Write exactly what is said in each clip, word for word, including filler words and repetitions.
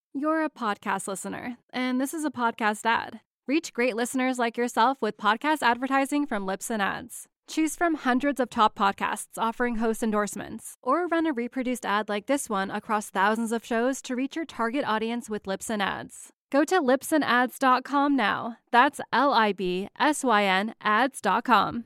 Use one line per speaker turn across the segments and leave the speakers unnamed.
You're a podcast listener, and this is a podcast ad. Reach great listeners like yourself with podcast advertising from Libsyn Ads. Choose from hundreds of top podcasts offering host endorsements, or run a reproduced ad like this one across thousands of shows to reach your target audience with Libsyn Ads. Go to libsyn ads dot com now. That's L I B S Y N ads dot com.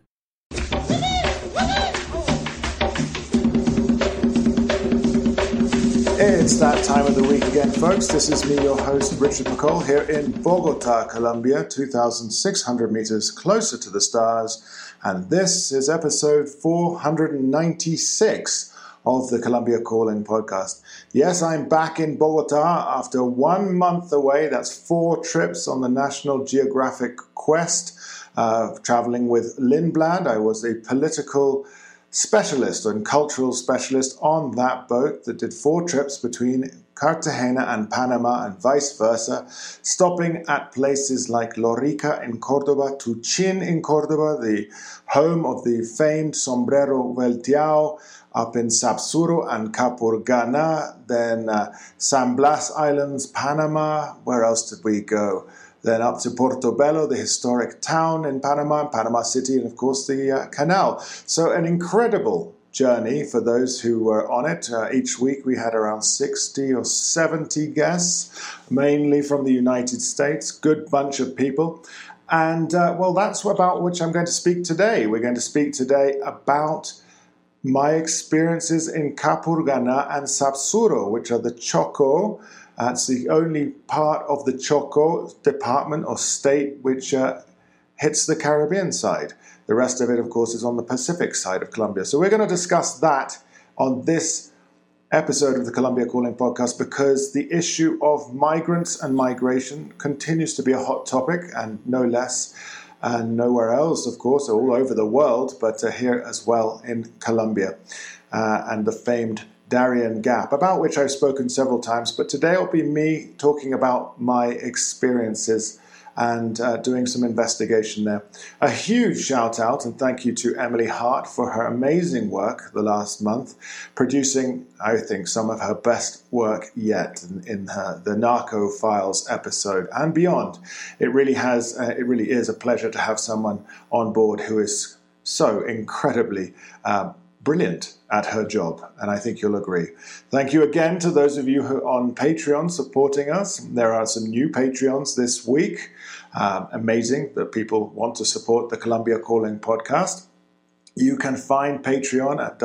It's that time of the week again, folks. This is me, your host, Richard McCall, here in Bogota, Colombia, two thousand six hundred meters closer to the stars. And this is episode four hundred ninety-six of the Colombia Calling podcast. Yes, I'm back in Bogota after one month away. That's four trips on the National Geographic quest, uh, traveling with Lindblad. I was a political specialist and cultural specialist on that boat that did four trips between Cartagena and Panama and vice versa, stopping at places like Lorica in Cordoba, Tuchin in Cordoba, the home of the famed sombrero volteado, up in Sapsuro and Capurganá, then uh, San Blas Islands, Panama. Where else did we go? Then up to Portobello, the historic town in Panama, and Panama City, and of course the uh, canal. So an incredible journey for those who were on it. Uh, each week we had around sixty or seventy guests, mainly from the United States. Good bunch of people. And uh, well, that's about which I'm going to speak today. We're going to speak today about my experiences in Capurganá and Sapsuro, which are the Choco. Uh, it's the only part of the Choco department or state which uh, hits the Caribbean side. The rest of it, of course, is on the Pacific side of Colombia. So we're going to discuss that on this episode of the Colombia Calling podcast because the issue of migrants and migration continues to be a hot topic, and no less, and nowhere else, of course, all over the world, but uh, here as well in Colombia, uh, and the famed Darien Gap, about which I've spoken several times, but today it'll be me talking about my experiences and uh, doing some investigation there. A huge shout out and thank you to Emily Hart for her amazing work the last month, producing, I think, some of her best work yet in, in her the Narco Files episode and beyond. It really has, uh, it really is a pleasure to have someone on board who is so incredibly uh, brilliant at her job, and I think you'll agree. Thank you again to those of you who are on Patreon supporting us. There are some new Patreons this week. Um, amazing that people want to support the Colombia Calling podcast. You can find Patreon at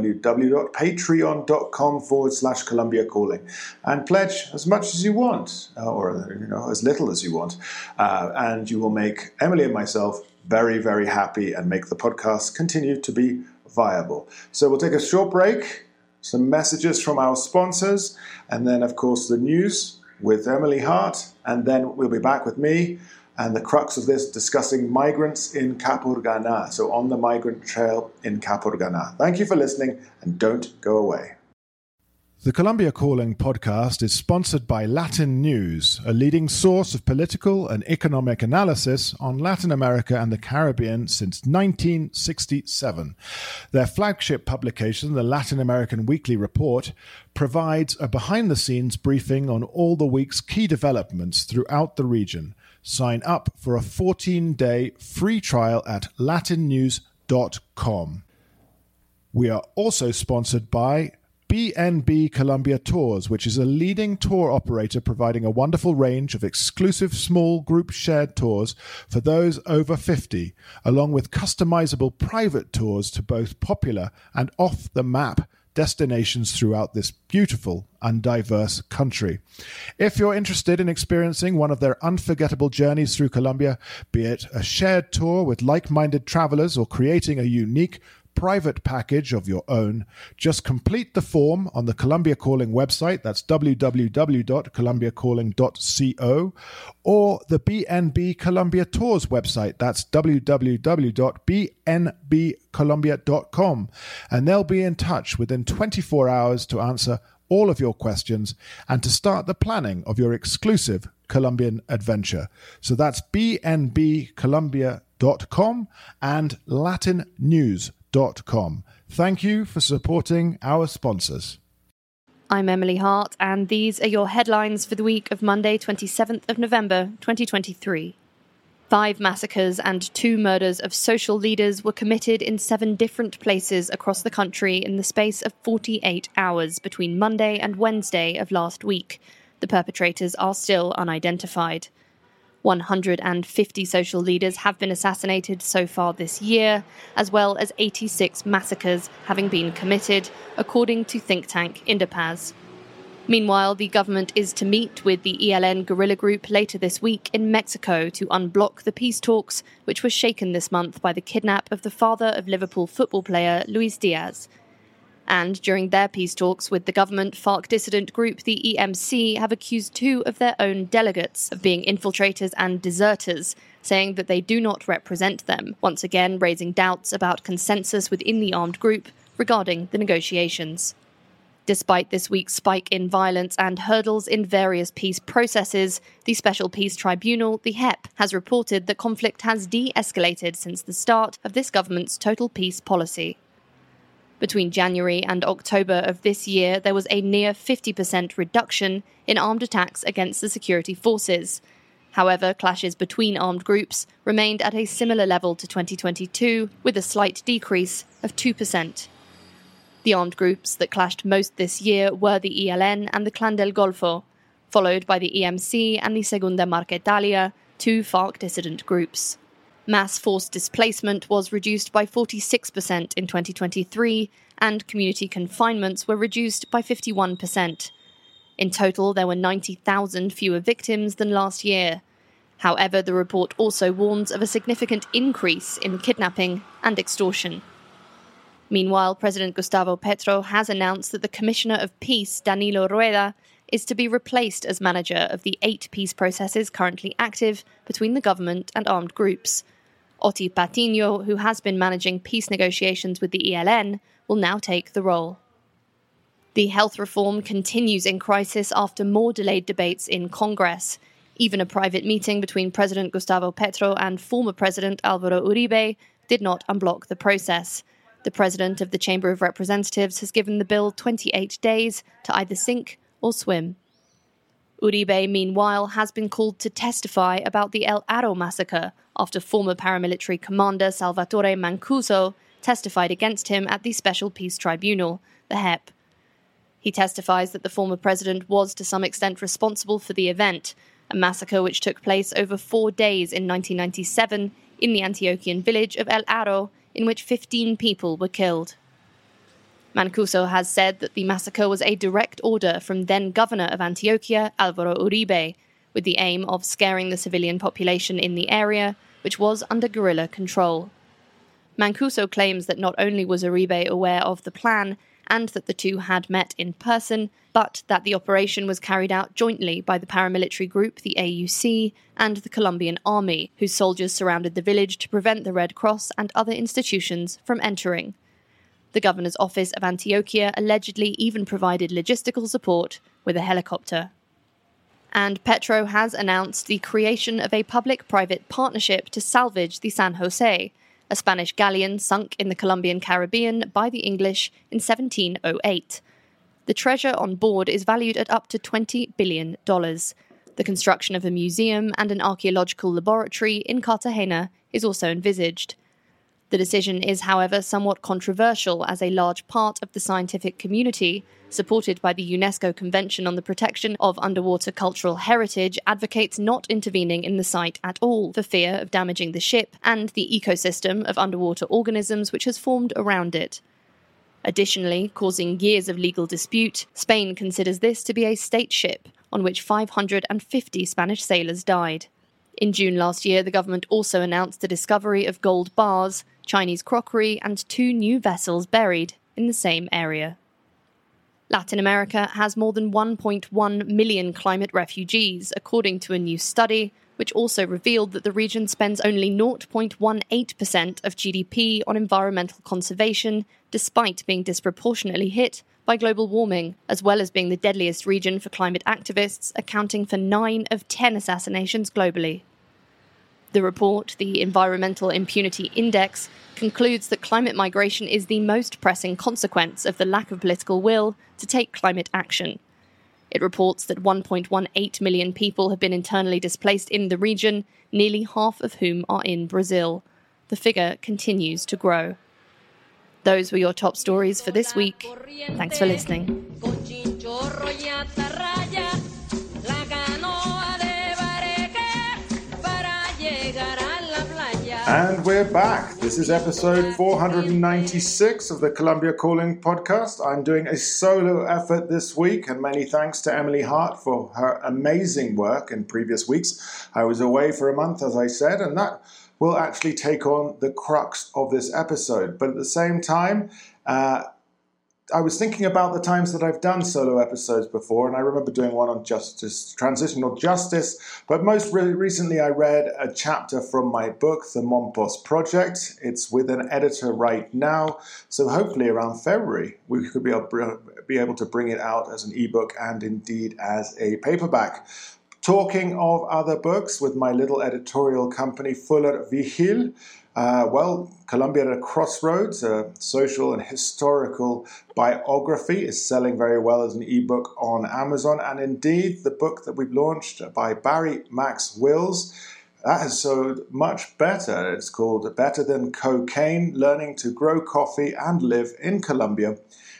www.patreon.com forward slash Colombia Calling and pledge as much as you want, or you know, as little as you want, uh, and you will make Emily and myself very, very happy and make the podcast continue to be viable. So we'll take a short break, some messages from our sponsors, and then, of course, the news with Emily Hart, and then we'll be back with me and the crux of this, discussing migrants in Capurganá, so on the migrant trail in Capurganá. Thank you for listening, and don't go away. The Colombia Calling podcast is sponsored by Latin News, a leading source of political and economic analysis on Latin America and the Caribbean since nineteen sixty-seven. Their flagship publication, the Latin American Weekly Report, provides a behind-the-scenes briefing on all the week's key developments throughout the region. Sign up for a fourteen-day free trial at latin news dot com. We are also sponsored by B N B Colombia Tours, which is a leading tour operator providing a wonderful range of exclusive small group shared tours for those over fifty, along with customizable private tours to both popular and off-the-map destinations throughout this beautiful and diverse country. If you're interested in experiencing one of their unforgettable journeys through Colombia, be it a shared tour with like-minded travelers or creating a unique private package of your own, just complete the form on the Colombia Calling website, that's w w w dot colombia calling dot co, or the B N B Colombia Tours website, that's w w w dot b n b colombia dot com, and they'll be in touch within twenty-four hours to answer all of your questions and to start the planning of your exclusive Colombian adventure. So that's b n b colombia dot com and latin news dot com. Thank you for supporting our sponsors.
I'm Emily Hart, and these are your headlines for the week of Monday, twenty-seventh of November, twenty twenty-three. Five massacres and two murders of social leaders were committed in seven different places across the country in the space of forty-eight hours between Monday and Wednesday of last week. The perpetrators are still unidentified. one hundred fifty social leaders have been assassinated so far this year, as well as eighty-six massacres having been committed, according to think tank Indepaz. Meanwhile, the government is to meet with the E L N guerrilla group later this week in Mexico to unblock the peace talks, which were shaken this month by the kidnap of the father of Liverpool football player Luis Diaz. And during their peace talks with the government, FARC dissident group the E M C have accused two of their own delegates of being infiltrators and deserters, saying that they do not represent them, once again raising doubts about consensus within the armed group regarding the negotiations. Despite this week's spike in violence and hurdles in various peace processes, the Special Peace Tribunal, the H E P, has reported that conflict has de-escalated since the start of this government's total peace policy. Between January and October of this year, there was a near fifty percent reduction in armed attacks against the security forces. However, clashes between armed groups remained at a similar level to twenty twenty-two, with a slight decrease of two percent. The armed groups that clashed most this year were the E L N and the Clan del Golfo, followed by the E M C and the Segunda Marquetalia, two FARC dissident groups. Mass forced displacement was reduced by forty-six percent in twenty twenty-three, and community confinements were reduced by fifty-one percent. In total, there were ninety thousand fewer victims than last year. However, the report also warns of a significant increase in kidnapping and extortion. Meanwhile, President Gustavo Petro has announced that the Commissioner of Peace, Danilo Rueda, is to be replaced as manager of the eight peace processes currently active between the government and armed groups. Oti Patiño, who has been managing peace negotiations with the E L N, will now take the role. The health reform continues in crisis after more delayed debates in Congress. Even a private meeting between President Gustavo Petro and former President Álvaro Uribe did not unblock the process. The president of the Chamber of Representatives has given the bill twenty-eight days to either sink or swim. Uribe, meanwhile, has been called to testify about the El Aro massacre after former paramilitary commander Salvatore Mancuso testified against him at the Special Peace Tribunal, the H E P. He testifies that the former president was to some extent responsible for the event, a massacre which took place over four days in nineteen ninety-seven in the Antiochian village of El Aro, in which fifteen people were killed. Mancuso has said that the massacre was a direct order from then-governor of Antioquia, Álvaro Uribe, with the aim of scaring the civilian population in the area, which was under guerrilla control. Mancuso claims that not only was Uribe aware of the plan and that the two had met in person, but that the operation was carried out jointly by the paramilitary group, the A U C, and the Colombian army, whose soldiers surrounded the village to prevent the Red Cross and other institutions from entering. The governor's office of Antioquia allegedly even provided logistical support with a helicopter. And Petro has announced the creation of a public-private partnership to salvage the San Jose, a Spanish galleon sunk in the Colombian Caribbean by the English in seventeen oh eight. The treasure on board is valued at up to twenty billion dollars. The construction of a museum and an archaeological laboratory in Cartagena is also envisaged. The decision is, however, somewhat controversial as a large part of the scientific community, supported by the UNESCO Convention on the Protection of Underwater Cultural Heritage, advocates not intervening in the site at all for fear of damaging the ship and the ecosystem of underwater organisms which has formed around it. Additionally, causing years of legal dispute, Spain considers this to be a state ship on which five hundred fifty Spanish sailors died. In June last year, the government also announced the discovery of gold bars, Chinese crockery, and two new vessels buried in the same area. Latin America has more than one point one million climate refugees, according to a new study, which also revealed that the region spends only zero point one eight percent of G D P on environmental conservation, despite being disproportionately hit by global warming, as well as being the deadliest region for climate activists, accounting for nine of ten assassinations globally. The report, the Environmental Impunity Index, concludes that climate migration is the most pressing consequence of the lack of political will to take climate action. It reports that one point one eight million people have been internally displaced in the region, nearly half of whom are in Brazil. The figure continues to grow. Those were your top stories for this week. Thanks for listening.
And we're back. This is episode four hundred ninety-six of the Columbia Calling podcast. I'm doing a solo effort this week, and many thanks to Emily Hart for her amazing work in previous weeks. I was away for a month, as I said, and that will actually take on the crux of this episode. But at the same time, uh, I was thinking about the times that I've done solo episodes before, and I remember doing one on justice, transitional justice, but most re- recently I read a chapter from my book, The Mompos Project. It's with an editor right now, so hopefully around February we could be able, be able to bring it out as an ebook and indeed as a paperback. Talking of other books, with my little editorial company, Fuller Vigil, uh, well, Columbia at a Crossroads, a social and historical biography, is selling very well as an ebook on Amazon. And indeed, the book that we've launched by Barry Max Wills, that has sold much better. It's called Better Than Cocaine, Learning to Grow Coffee and Live in Columbia,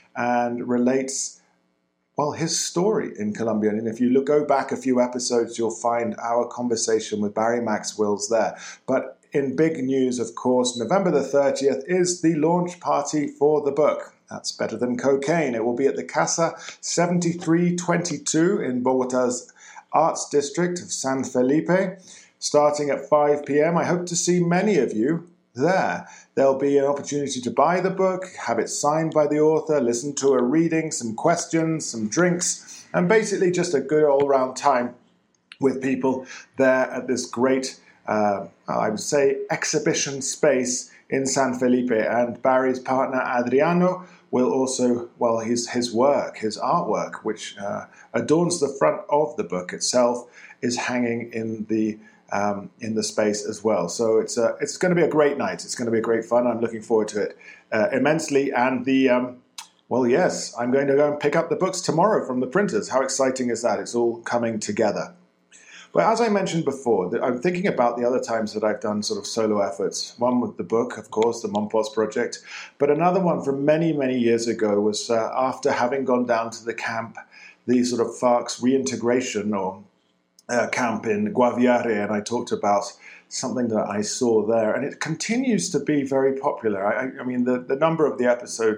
and relates, well, his story in Columbia. And if you look, go back a few episodes, you'll find our conversation with Barry Max Wills there. But in big news, of course, November the thirtieth is the launch party for the book. That's Better Than Cocaine. It will be at the Casa seventy-three twenty-two in Bogota's Arts District of San Felipe, starting at five p.m. I hope to see many of you there. There'll be an opportunity to buy the book, have it signed by the author, listen to a reading, some questions, some drinks, and basically just a good all-round time with people there at this great, uh, I would say, exhibition space in San Felipe. And Barry's partner, Adriano, will also, well, his, his work, his artwork, which uh, adorns the front of the book itself, is hanging in the Um, in the space as well. So it's uh, it's going to be a great night. It's going to be a great fun. I'm looking forward to it uh, immensely. And the, um, well, yes, I'm going to go and pick up the books tomorrow from the printers. How exciting is that? It's all coming together. But as I mentioned before, I'm thinking about the other times that I've done sort of solo efforts. One with the book, of course, the Mompos Project. But another one from many, many years ago was uh, after having gone down to the camp, the sort of FARC's reintegration or Uh, camp in Guaviare, and I talked about something that I saw there, and it continues to be very popular. I, I mean, the, the number of the episode,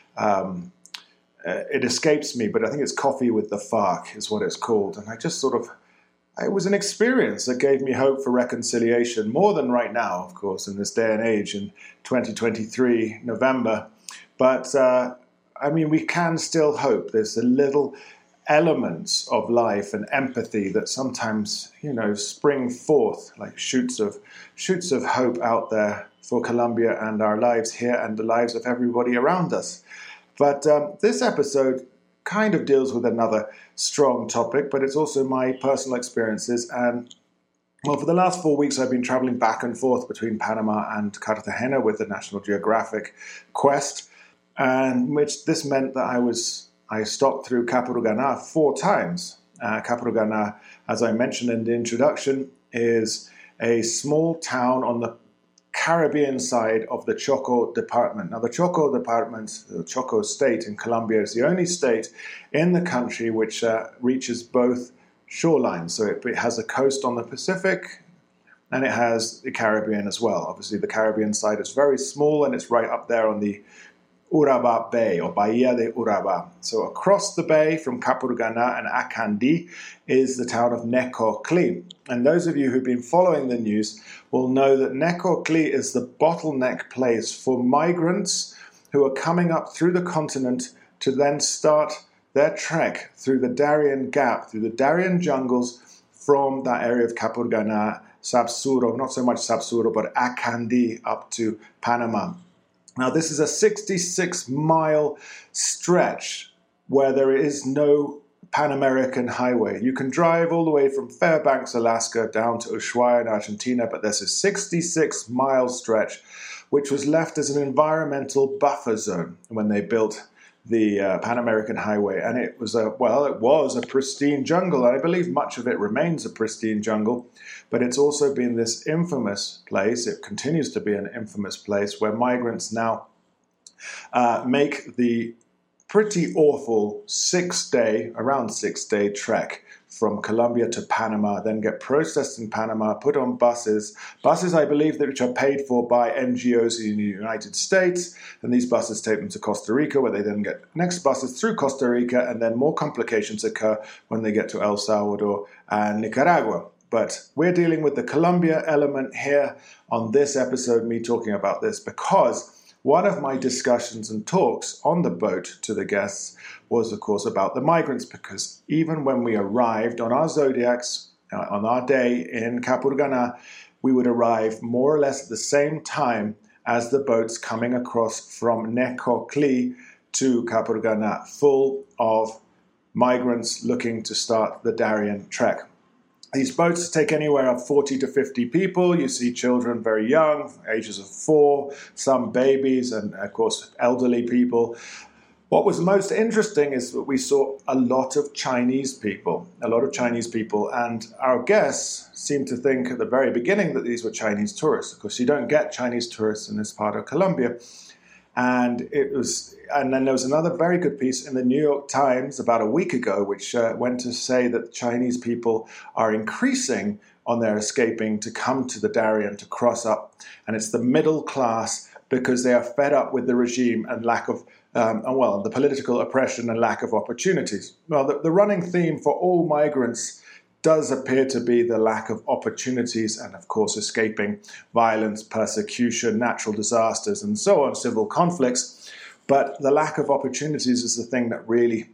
um, uh, it escapes me, but I think it's Coffee with the FARC is what it's called, and I just sort of, it was an experience that gave me hope for reconciliation, more than right now, of course, in this day and age, in twenty twenty-three, November, but uh, I mean, we can still hope. There's a little elements of life and empathy that sometimes, you know, spring forth like shoots of shoots of hope out there for Columbia and our lives here and the lives of everybody around us. But um, this episode kind of deals with another strong topic, but it's also my personal experiences. And well, for the last four weeks, I've been traveling back and forth between Panama and Cartagena with the National Geographic Quest, and which this meant that I was I stopped through Capurganá four times. Uh, Capurganá, as I mentioned in the introduction, is a small town on the Caribbean side of the Choco Department. Now, the Choco Department, the Choco State in Colombia, is the only state in the country which uh, reaches both shorelines. So it, it has a coast on the Pacific, and it has the Caribbean as well. Obviously, the Caribbean side is very small, and it's right up there on the Urabá Bay, or Bahia de Urabá. So across the bay from Capurganá and Acandí is the town of Necoclí. And those of you who've been following the news will know that Necoclí is the bottleneck place for migrants who are coming up through the continent to then start their trek through the Darien Gap, through the Darien jungles from that area of Capurganá, Sabsuro, not so much Sabsuro, but Acandí up to Panama. Now, this is a sixty-six mile stretch where there is no Pan American Highway. You can drive all the way from Fairbanks, Alaska, down to Ushuaia in Argentina, but there's a sixty-six mile stretch which was left as an environmental buffer zone when they built the uh, Pan American Highway. And it was a, well, it was a pristine jungle. And I believe much of it remains a pristine jungle, but it's also been this infamous place. It continues to be an infamous place where migrants now uh, make the pretty awful six-day, around six-day trek from Colombia to Panama, then get processed in Panama, put on buses. Buses, I believe, that which are paid for by N G Os in the United States, and these buses take them to Costa Rica, where they then get next buses through Costa Rica, and then more complications occur when they get to El Salvador and Nicaragua. But we're dealing with the Colombia element here on this episode, me talking about this, because one of my discussions and talks on the boat to the guests was, of course, about the migrants, because even when we arrived on our Zodiacs, uh, on our day in Capurganá, we would arrive more or less at the same time as the boats coming across from Necoclí to Capurganá, full of migrants looking to start the Darien trek. These boats take anywhere of forty to fifty people. You see children very young, ages of four, some babies, and of course elderly people. What was most interesting is that we saw a lot of Chinese people, a lot of Chinese people, and our guests seemed to think at the very beginning that these were Chinese tourists. Of course, you don't get Chinese tourists in this part of Colombia. And it was, and then there was another very good piece in the New York Times about a week ago, which uh, went to say that Chinese people are increasing on their escaping to come to the Darien to cross up. And it's the middle class, because they are fed up with the regime and lack of, um, well, the political oppression and lack of opportunities. Well, the, the running theme for all migrants does appear to be the lack of opportunities and, of course, escaping violence, persecution, natural disasters, and so on, civil conflicts. But the lack of opportunities is the thing that really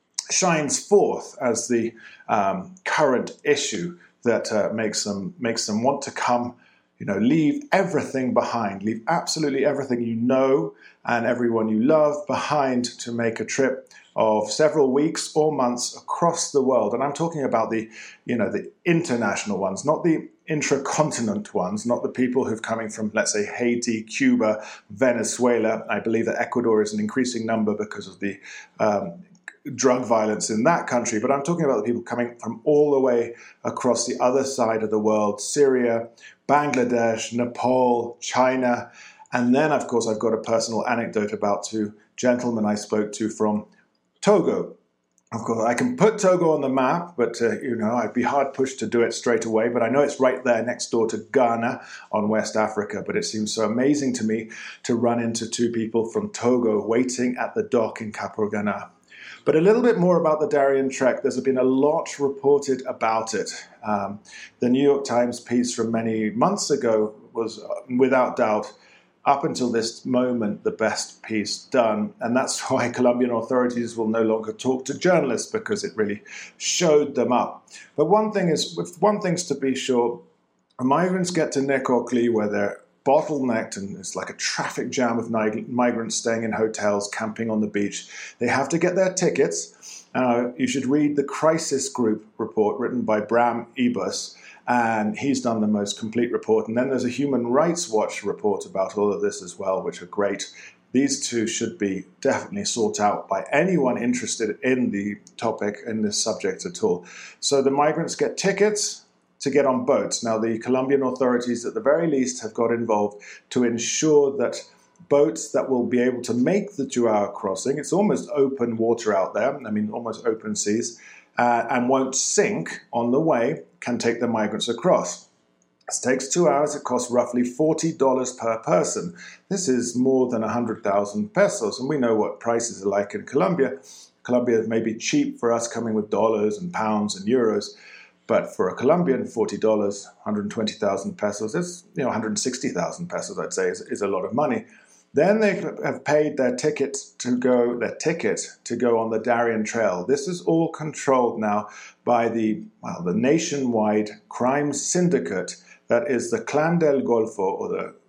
shines forth as the um, current issue that uh, makes them makes them want to come, you know, leave everything behind, leave absolutely everything you know and everyone you love behind to make a trip of several weeks or months across the world. And I'm talking about the, you know, the international ones, not the intracontinent ones, not the people who've coming from, let's say, Haiti, Cuba, Venezuela. I believe that Ecuador is an increasing number because of the um, drug violence in that country. But I'm talking about the people coming from all the way across the other side of the world, Syria, Bangladesh, Nepal, China. And then, of course, I've got a personal anecdote about two gentlemen I spoke to from Togo. Of course, I can put Togo on the map, but, uh, you know, I'd be hard-pushed to do it straight away. But I know it's right there next door to Ghana on West Africa. But it seems so amazing to me to run into two people from Togo waiting at the dock in Capurganá. But a little bit more about the Darien Trek. There's been a lot reported about it. Um, the New York Times piece from many months ago was, uh, without doubt, up until this moment, the best piece done. And that's why Colombian authorities will no longer talk to journalists, because it really showed them up. But one thing is, one thing's to be sure, migrants get to Necoclí where they're bottlenecked and it's like a traffic jam of migrants staying in hotels, camping on the beach. They have to get their tickets. Uh, you should read the Crisis Group report written by Bram Ebus, and he's done the most complete report. And then there's a Human Rights Watch report about all of this as well, which are great. These two should be definitely sought out by anyone interested in the topic, in this subject at all. So the migrants get tickets to get on boats. Now, the Colombian authorities, at the very least, have got involved to ensure that boats that will be able to make the two-hour crossing, it's almost open water out there, I mean, almost open seas, uh, and won't sink on the way, can take the migrants across. This takes two hours. It costs roughly forty dollars per person. This is more than one hundred thousand pesos, and we know what prices are like in Colombia. Colombia may be cheap for us, coming with dollars and pounds and euros, but for a Colombian, forty dollars, one hundred twenty thousand pesos, that's, you know, one hundred sixty thousand pesos, I'd say, is, is a lot of money. Then they have paid their ticket to go, their ticket to go on the Darien Trail. This is all controlled now by the, well, the nationwide crime syndicate that is the Clan del Golfo, or the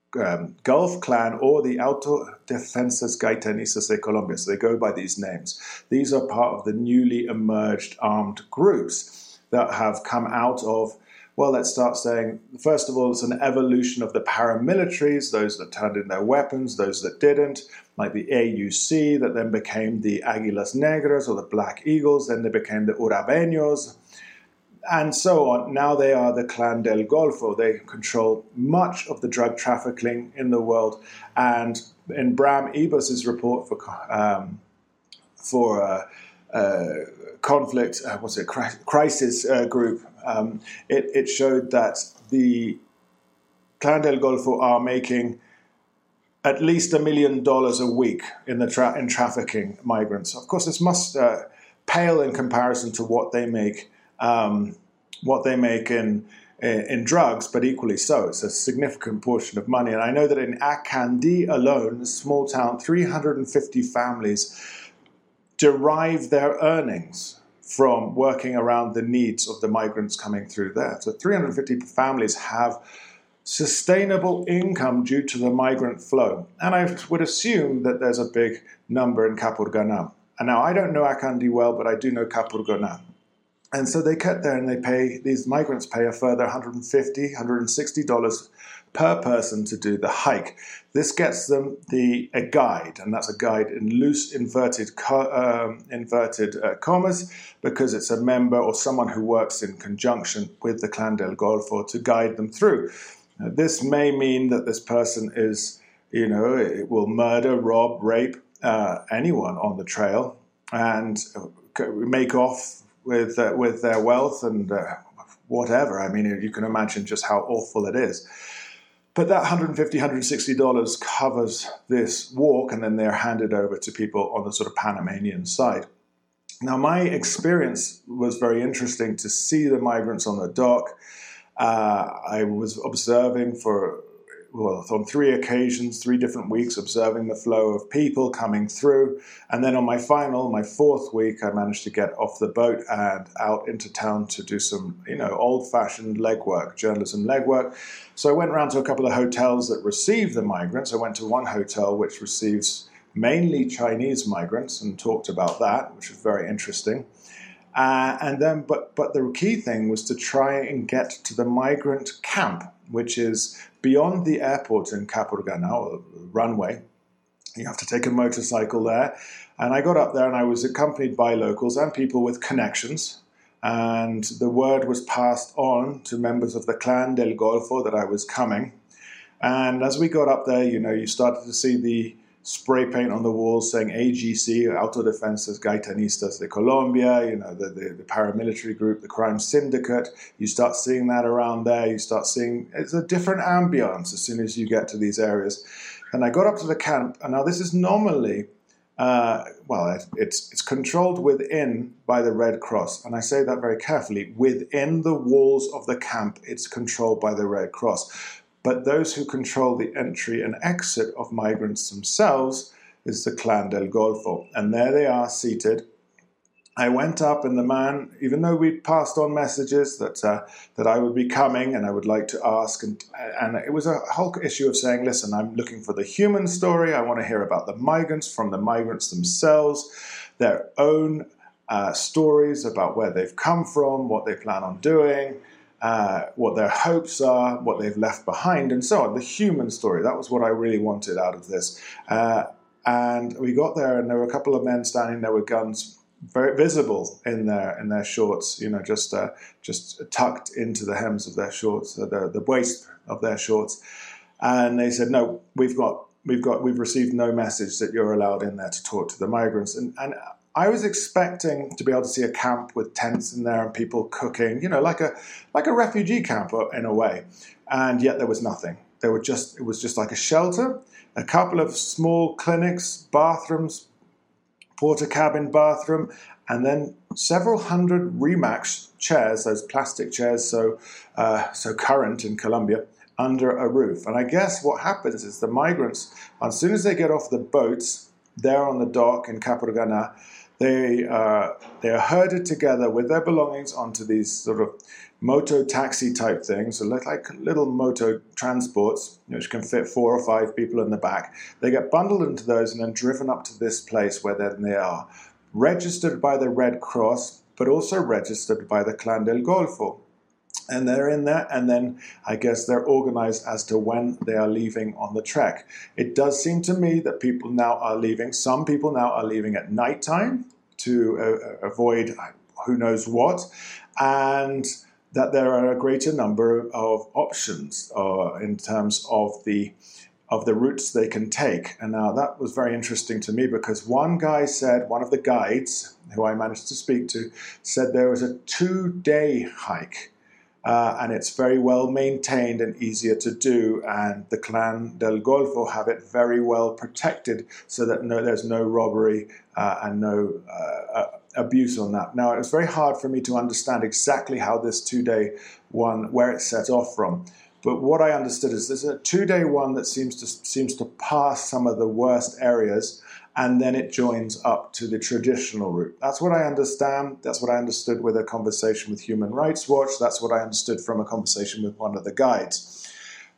um, Gulf Clan or the Autodefensas Gaitanistas de Colombia. So they go by these names. These are part of the newly emerged armed groups that have come out of, well, let's start saying, first of all, it's an evolution of the paramilitaries, those that turned in their weapons, those that didn't, like the A U C, that then became the Águilas Negras or the Black Eagles, then they became the Urabeños, and so on. Now they are the Clan del Golfo. They control much of the drug trafficking in the world. And in Bram Ebos's report for um, for uh, uh, conflict, uh, what's it, crisis uh, group, um, it, it showed that the Clan del Golfo are making at least a million dollars a week in the tra- in trafficking migrants. Of course, this must uh, pale in comparison to what they make. Um, what they make in, in in drugs, but equally so. It's a significant portion of money. And I know that in Akandi alone, a small town, three hundred fifty families derive their earnings from working around the needs of the migrants coming through there. So three hundred fifty families have sustainable income due to the migrant flow. And I would assume that there's a big number in Capurganá. And now I don't know Akandi well, but I do know Capurganá. And so they get there and they pay, these migrants pay a further one hundred fifty dollars, one hundred sixty dollars per person to do the hike. This gets them the a guide, and that's a guide in loose inverted co- um, inverted uh, commas, because it's a member or someone who works in conjunction with the Clan del Golfo to guide them through. Now, this may mean that this person is, you know, it will murder, rob, rape uh, anyone on the trail and make off with uh, with their wealth and uh, whatever. I mean, you can imagine just how awful it is. But that one hundred fifty dollars, one hundred sixty dollars covers this walk, and then they're handed over to people on the sort of Panamanian side. Now, my experience was very interesting to see the migrants on the dock. Uh, I was observing for, well, on three occasions, three different weeks, observing the flow of people coming through. And then on my final, my fourth week, I managed to get off the boat and out into town to do some, you know, old-fashioned legwork, journalism legwork. So I went around to a couple of hotels that receive the migrants. I went to one hotel which receives mainly Chinese migrants and talked about that, which was very interesting. Uh, and then, but but the key thing was to try and get to the migrant camp, which is beyond the airport in Capurganá, or runway. You have to take a motorcycle there. And I got up there and I was accompanied by locals and people with connections. And the word was passed on to members of the Clan del Golfo that I was coming. And as we got up there, you know, you started to see the spray paint on the walls saying A G C, Autodefensas Gaitanistas de Colombia, you know, the, the, the paramilitary group, the crime syndicate. You start seeing that around there. You start seeing, it's a different ambience as soon as you get to these areas. And I got up to the camp, and now this is normally, uh, well, it's it's controlled within by the Red Cross. And I say that very carefully. Within the walls of the camp, it's controlled by the Red Cross. But those who control the entry and exit of migrants themselves is the Clan del Golfo. And there they are seated. I went up, and the man, even though we'd passed on messages that uh, that I would be coming and I would like to ask, and, and it was a whole issue of saying, listen, I'm looking for the human story. I want to hear about the migrants from the migrants themselves, their own uh, stories about where they've come from, what they plan on doing, Uh, what their hopes are, what they've left behind, and so on. The human story. That was what I really wanted out of this. Uh, and we got there, and there were a couple of men standing there with guns, very visible in their in their shorts, you know, just uh, just tucked into the hems of their shorts, uh, the the waist of their shorts. And they said, "No, we've got we've got we've received no message that you're allowed in there to talk to the migrants." And and I was expecting to be able to see a camp with tents in there and people cooking, you know, like a like a refugee camp in a way. And yet there was nothing. There were just it was just like a shelter, a couple of small clinics, bathrooms, porta cabin bathroom, and then several hundred Remax chairs, those plastic chairs, so uh, so current in Colombia, under a roof. And I guess what happens is the migrants, as soon as they get off the boats there on the dock in Capurganá, They uh, they are herded together with their belongings onto these sort of moto taxi type things, so look like little moto transports, which can fit four or five people in the back. They get bundled into those and then driven up to this place where then they are registered by the Red Cross, but also registered by the Clan del Golfo. And they're in there, and then I guess they're organized as to when they are leaving on the trek. It does seem to me that people now are leaving. Some people now are leaving at nighttime to uh, avoid who knows what, and that there are a greater number of options uh, in terms of the of the routes they can take. And now that was very interesting to me, because one guy said, one of the guides who I managed to speak to, said there was a two-day hike. Uh, and it's very well maintained and easier to do, and the Clan del Golfo have it very well protected so that no, there's no robbery uh, and no uh, abuse on that. Now, it was very hard for me to understand exactly how this two-day one, where it set off from. But what I understood is there's a two-day one that seems to seems to pass some of the worst areas, and then it joins up to the traditional route. That's what I understand. That's what I understood with a conversation with Human Rights Watch. That's what I understood from a conversation with one of the guides.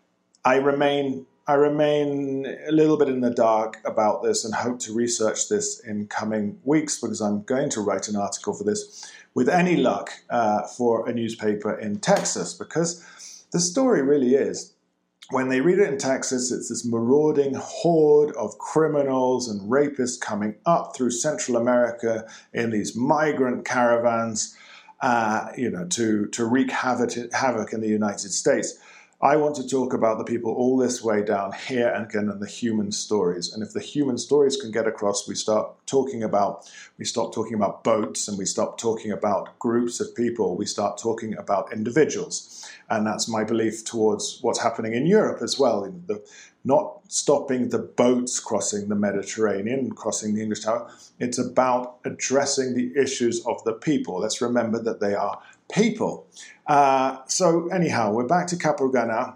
I remain I remain a little bit in the dark about this and hope to research this in coming weeks, because I'm going to write an article for this, with any luck, uh, for a newspaper in Texas, because the story really is, when they read it in Texas, it's this marauding horde of criminals and rapists coming up through Central America in these migrant caravans, uh, you know, to, to wreak havoc, havoc in the United States. I want to talk about the people all this way down here, and again, and the human stories. And if the human stories can get across, we start talking about, we stop talking about boats, and we stop talking about groups of people. We start talking about individuals. And that's my belief towards what's happening in Europe as well. In the, not stopping the boats crossing the Mediterranean, crossing the English Channel. It's about addressing the issues of the people. Let's remember that they are people. Uh, so anyhow, we're back to Capurganá,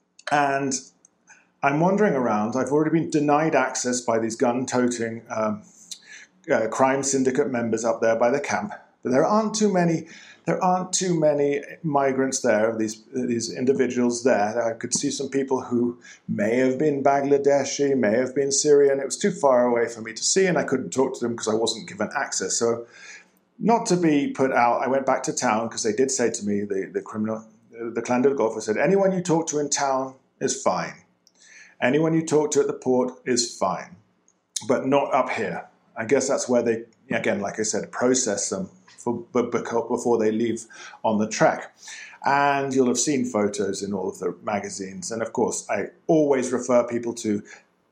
and I'm wandering around. I've already been denied access by these gun-toting um, uh, crime syndicate members up there by the camp. But there aren't too many. There aren't too many migrants there. These these individuals there. I could see some people who may have been Bangladeshi, may have been Syrian. It was too far away for me to see, and I couldn't talk to them because I wasn't given access. So, not to be put out, I went back to town because they did say to me, the the criminal, the Clan del Golfo said, anyone you talk to in town is fine. Anyone you talk to at the port is fine, but not up here. I guess that's where they, again, like I said, process them for, before they leave on the trek. And you'll have seen photos in all of the magazines. And of course, I always refer people to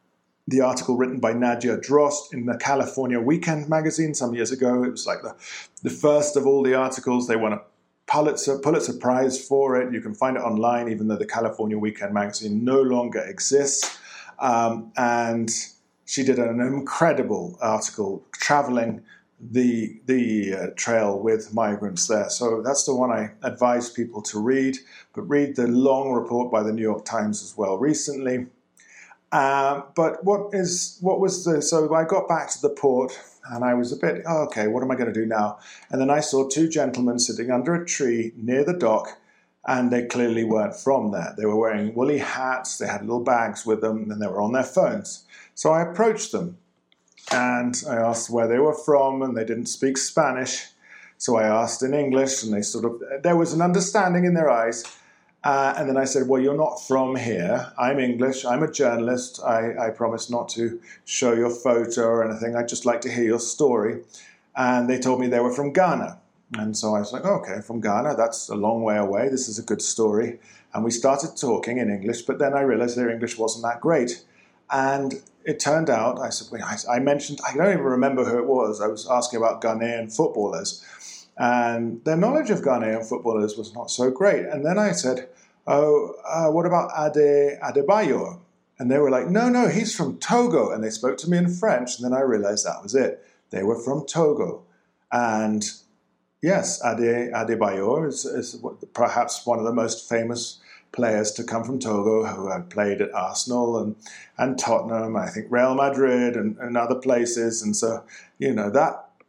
the article written by Nadia Drost in the California Weekend magazine some years ago. It was like the, the first of all the articles. They won a Pulitzer, Pulitzer Prize for it. You can find it online, even though the California Weekend magazine no longer exists. Um, and she did an incredible article traveling the the uh, trail with migrants there. So that's the one I advise people to read. But read the long report by the New York Times as well recently. Um, but what is what was the so I got back to the port and I was a bit oh, okay, what am I going to do now? And then I saw two gentlemen sitting under a tree near the dock, and they clearly weren't from there. They were wearing woolly hats, they had little bags with them, and they were on their phones. So I approached them and I asked where they were from, and they didn't speak Spanish. So I asked in English, and they sort of there was an understanding in their eyes. Uh, and then I said, well, you're not from here. I'm English. I'm a journalist. I, I promise not to show your photo or anything. I'd just like to hear your story. And they told me they were from Ghana. And so I was like, okay, from Ghana. That's a long way away. This is a good story. And we started talking in English, but then I realized their English wasn't that great. And it turned out, I said, well, I, I mentioned, I don't even remember who it was. I was asking about Ghanaian footballers. And their knowledge of Ghanaian footballers was not so great. And then I said, oh, uh, what about Ade Adebayor? And they were like, no, no, he's from Togo. And they spoke to me in French. And then I realized that was it. They were from Togo. And yes, Ade Adebayor is, is perhaps one of the most famous players to come from Togo, who had played at Arsenal and, and Tottenham, I think Real Madrid and, and other places. And so, you know, that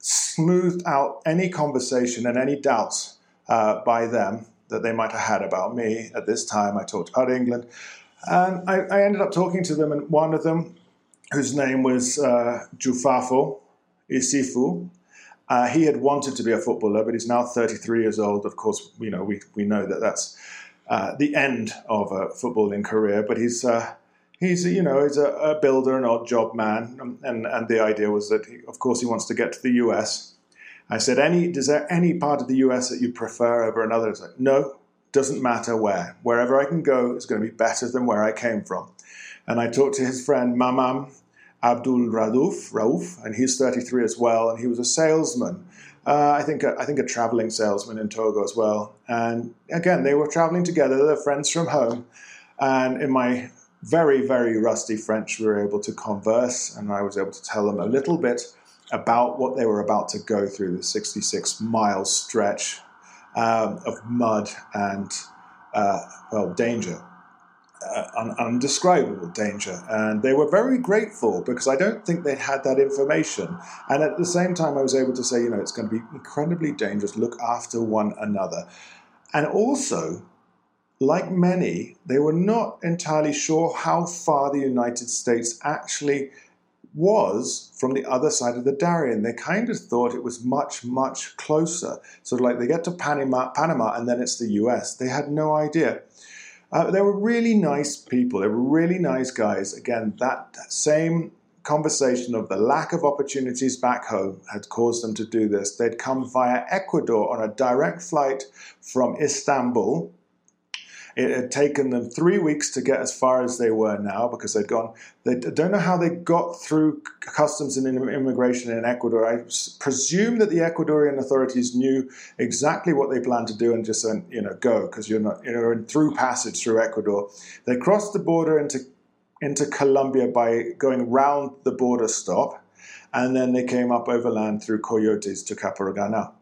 smoothed out any conversation and any doubts uh, by them that they might have had about me. At this time, I talked about England. And I, I ended up talking to them, and one of them, whose name was uh, Jufafo Isifu, uh, he had wanted to be a footballer, but he's now thirty-three years old. Of course, you know, we, we know that that's uh, the end of a footballing career, but he's... Uh, He's, you know, he's a, a builder, an odd job man, and, and the idea was that, he, of course, he wants to get to the U S. I said, "Any? Is there any part of the U S that you prefer over another?" He's like, "No, doesn't matter where. Wherever I can go is going to be better than where I came from." And I talked to his friend Mamam Abdul Rauf, Rauf, and he's thirty-three as well, and he was a salesman. Uh, I think a, I think a traveling salesman in Togo as well. And again, they were traveling together. They're friends from home, and in my very, very rusty French, we were able to converse, and I was able to tell them a little bit about what they were about to go through, the sixty-six mile stretch um, of mud and, uh, well, danger, uh, un- undescribable danger. And they were very grateful because I don't think they had that information. And at the same time, I was able to say, you know, it's going to be incredibly dangerous. Look after one another. And also, like many, they were not entirely sure how far the United States actually was from the other side of the Darien. They kind of thought it was much, much closer. Sort of like they get to Panama, Panama and then it's the U S. They had no idea. Uh, they were really nice people. They were really nice guys. Again, that same conversation of the lack of opportunities back home had caused them to do this. They'd come via Ecuador on a direct flight from Istanbul. It had taken them three weeks to get as far as they were now because they'd gone. They don't know how they got through customs and immigration in Ecuador. I presume that the Ecuadorian authorities knew exactly what they planned to do and just went, you know, go because you're not, you know, in through passage through Ecuador. They crossed the border into into Colombia by going round the border stop, and then they came up overland through Coyotes to Capurganá.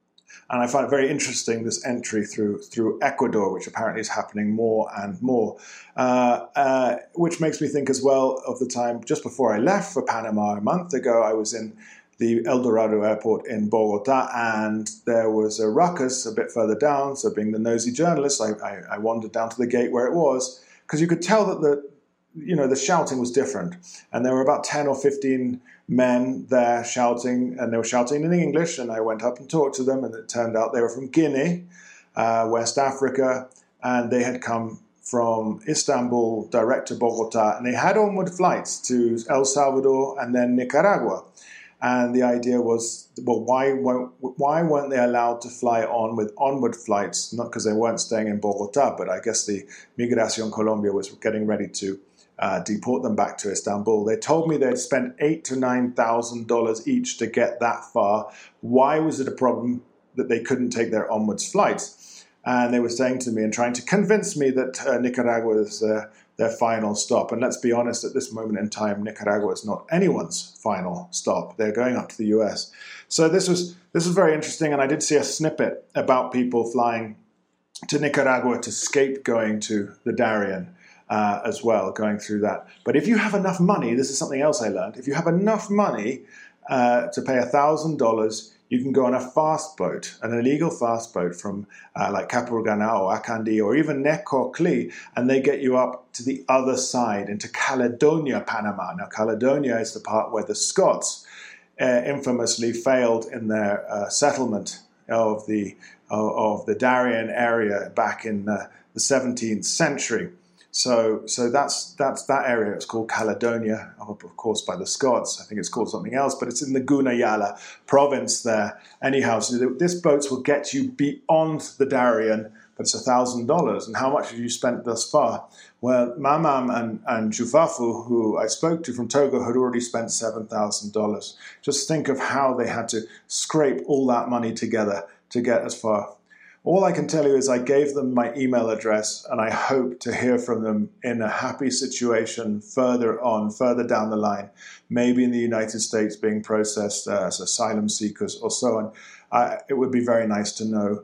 And I find it very interesting, this entry through through Ecuador, which apparently is happening more and more, uh, uh, which makes me think as well of the time just before I left for Panama a month ago. I was in the El Dorado airport in Bogota, and there was a ruckus a bit further down. So being the nosy journalist, I, I, I wandered down to the gate where it was, because you could tell that the, you know, the shouting was different. And there were about ten or fifteen men there shouting, and they were shouting in English, and I went up and talked to them, and it turned out they were from Guinea, uh, West Africa, and they had come from Istanbul direct to Bogota, and they had onward flights to El Salvador and then Nicaragua. And the idea was, well, why won't, why weren't they allowed to fly on with onward flights? Not because they weren't staying in Bogota, but I guess the Migración Colombia was getting ready to Uh, deport them back to Istanbul. They told me they'd spent eight to nine thousand dollars each to get that far. Why was it a problem that they couldn't take their onwards flights? And they were saying to me and trying to convince me that uh, Nicaragua is uh, their final stop. And let's be honest, at this moment in time, Nicaragua is not anyone's final stop. They're going up to the U S. So this was this was very interesting, and I did see a snippet about people flying to Nicaragua to escape going to the Darien. Uh, as well, going through that. But if you have enough money, this is something else I learned, if you have enough money uh, to pay one thousand dollars, you can go on a fast boat, an illegal fast boat from uh, like Capurganá or Acandí or even Necoclí, and they get you up to the other side, into Caledonia, Panama. Now, Caledonia is the part where the Scots uh, infamously failed in their uh, settlement of the, uh, of the Darien area back in uh, the seventeenth century. So, so that's that's that area. It's called Caledonia, of course, by the Scots. I think it's called something else, but it's in the Gunayala province there. Anyhow, so this boat will get you beyond the Darien, but it's a thousand dollars. And how much have you spent thus far? Well, Mamam and and Jufafu, who I spoke to from Togo, had already spent seven thousand dollars. Just think of how they had to scrape all that money together to get as far. All I can tell you is I gave them my email address, and I hope to hear from them in a happy situation further on, further down the line, maybe in the United States being processed uh, as asylum seekers or so on. Uh, it would be very nice to know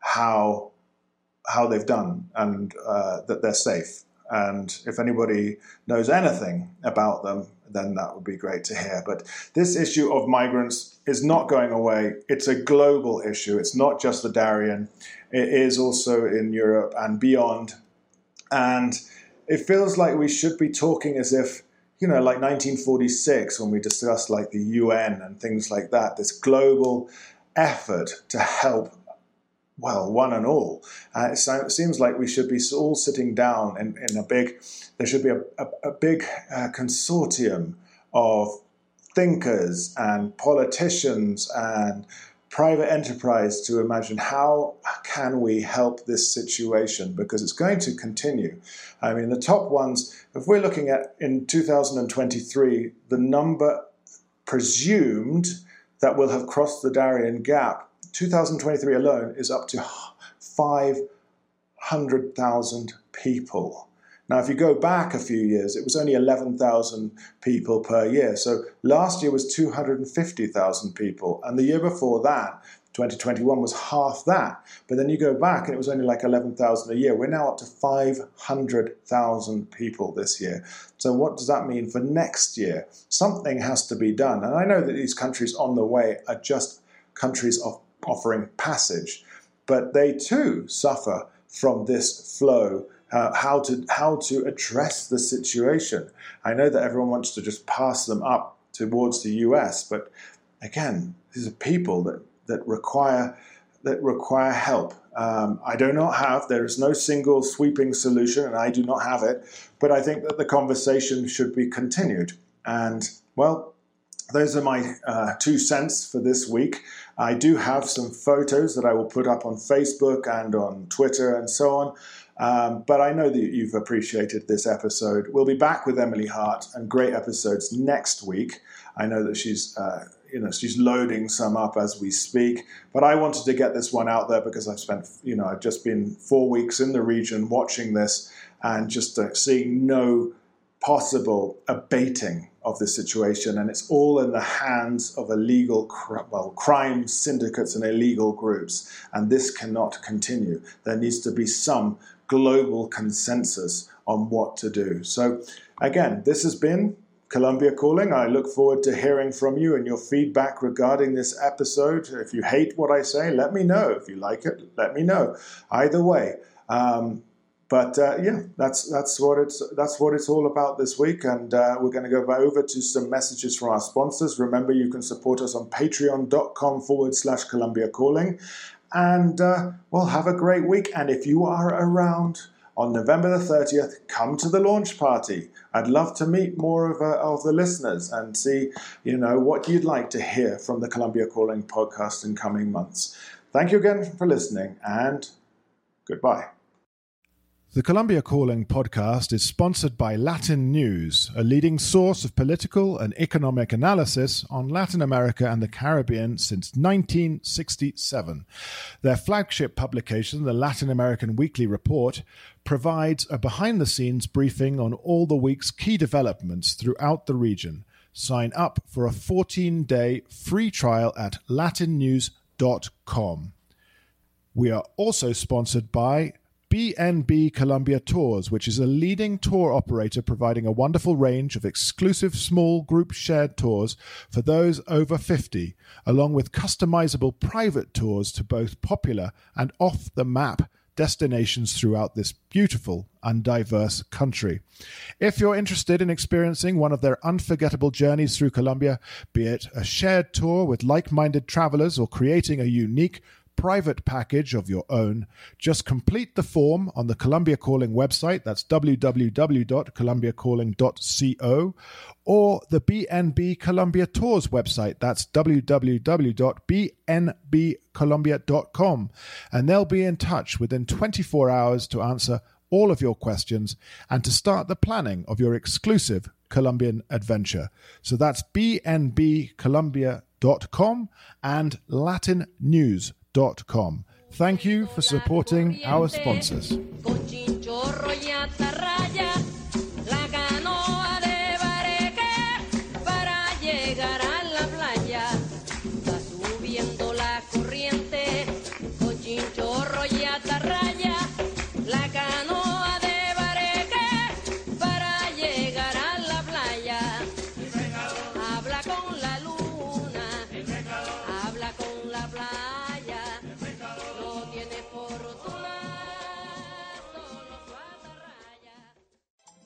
how how they've done and uh, that they're safe. And if anybody knows anything about them, then that would be great to hear. But this issue of migrants is not going away. It's a global issue. It's not just the Darien. It is also in Europe and beyond. And it feels like we should be talking as if, you know, like nineteen forty-six, when we discussed like the U N and things like that, this global effort to help, well, one and all. Uh, it, so, it seems like we should be all sitting down in, in a big, there should be a, a, a big uh, consortium of thinkers and politicians and private enterprise to imagine how can we help this situation, because it's going to continue. I mean, the top ones, if we're looking at in two thousand twenty-three, the number presumed that will have crossed the Darien Gap, two thousand twenty-three alone, is up to five hundred thousand people. Now, if you go back a few years, it was only eleven thousand people per year. So last year was two hundred fifty thousand people. And the year before that, twenty twenty-one, was half that. But then you go back and it was only like eleven thousand a year. We're now up to five hundred thousand people this year. So what does that mean for next year? Something has to be done. And I know that these countries on the way are just countries of offering passage, but they too suffer from this flow. Uh, how to how to address the situation. I know that everyone wants to just pass them up towards the U S, but again, these are people that that require that require help. Um, I do not have. There is no single sweeping solution, and I do not have it. But I think that the conversation should be continued. And well, those are my uh, two cents for this week. I do have some photos that I will put up on Facebook and on Twitter and so on. Um, but I know that you've appreciated this episode. We'll be back with Emily Hart and great episodes next week. I know that she's, uh, you know, she's loading some up as we speak. But I wanted to get this one out there because I've spent, you know, I've just been four weeks in the region watching this and just uh, seeing no possible abating of the situation, and it's all in the hands of illegal, well, crime syndicates and illegal groups, and this cannot continue. There needs to be some global consensus on what to do. So again, this has been Colombia Calling. I look forward to hearing from you and your feedback regarding this episode. If you hate what I say, let me know. If you like it, let me know. Either way. Um, But uh, yeah, that's that's what it's that's what it's all about this week, and uh, we're going to go over to some messages from our sponsors. Remember, you can support us on patreon.com forward slash Colombia Calling, and uh, well, have a great week. And if you are around on November the thirtieth, come to the launch party. I'd love to meet more of uh, of the listeners and see, you know, what you'd like to hear from the Colombia Calling podcast in coming months. Thank you again for listening, and goodbye.
The Colombia Calling podcast is sponsored by Latin News, a leading source of political and economic analysis on Latin America and the Caribbean since nineteen sixty-seven. Their flagship publication, the Latin American Weekly Report, provides a behind-the-scenes briefing on all the week's key developments throughout the region. Sign up for a fourteen-day free trial at latin news dot com. We are also sponsored by B N B Colombia Tours, which is a leading tour operator providing a wonderful range of exclusive small group shared tours for those over fifty, along with customizable private tours to both popular and off-the-map destinations throughout this beautiful and diverse country. If you're interested in experiencing one of their unforgettable journeys through Colombia, be it a shared tour with like-minded travelers or creating a unique private package of your own, just complete the form on the Colombia Calling website, that's w w w dot colombia calling dot co, or the B N B Colombia Tours website, that's w w w dot b n b colombia dot com, and they'll be in touch within twenty-four hours to answer all of your questions and to start the planning of your exclusive Colombian adventure. So that's b n b colombia dot com and latin news dot com. Thank you for supporting our sponsors.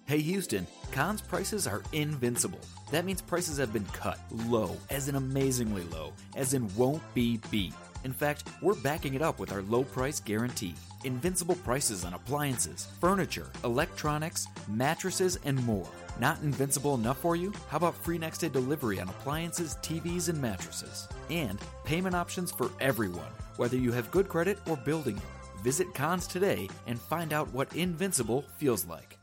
Hey Houston, Conn's prices are invincible. That means prices have been cut low, as in amazingly low, as in won't be beat. In fact, we're backing it up with our low price guarantee. Invincible prices on appliances, furniture, electronics, mattresses, and more. Not invincible enough for you? How about free next day delivery on appliances, T Vs, and mattresses? And payment options for everyone, whether you have good credit or building it. Visit Conn's today and find out what invincible feels like.